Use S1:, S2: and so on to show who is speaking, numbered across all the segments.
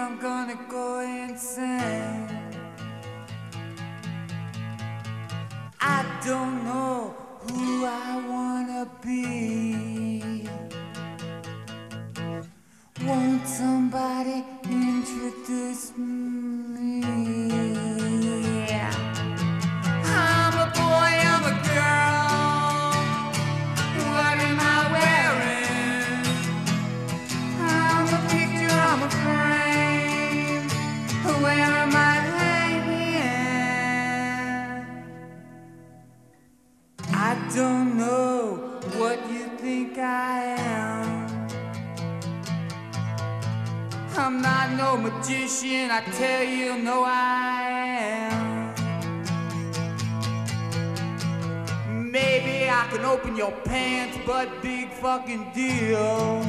S1: I'm gonna go insane. I don't know who I wanna be. Won't somebody introduce me? I'm a boy, I'm a girl. What am I wearing? I'm a picture, I'm a frame. Where am I hanging? I don't know what you think I am. I'm not no magician, I tell you, no I am. Maybe I can open your pants, but big fucking deal.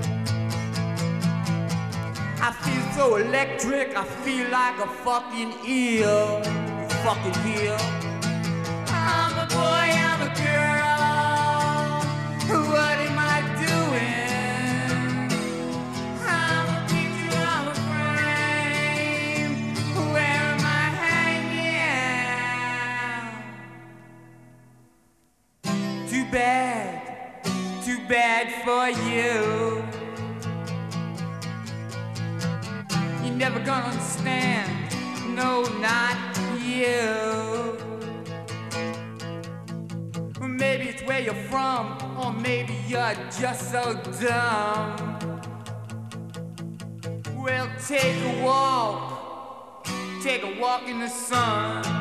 S1: I feel so electric, I feel like a fucking eel. Fucking heel. I'm a boy, I'm a girl. What am I doing? I'm a picture, I'm a frame. Where am I hanging? Too bad for you. You're never gonna understand, no, not you. Maybe it's where you're from, or maybe you're just so dumb. Well, take a walk in the sun.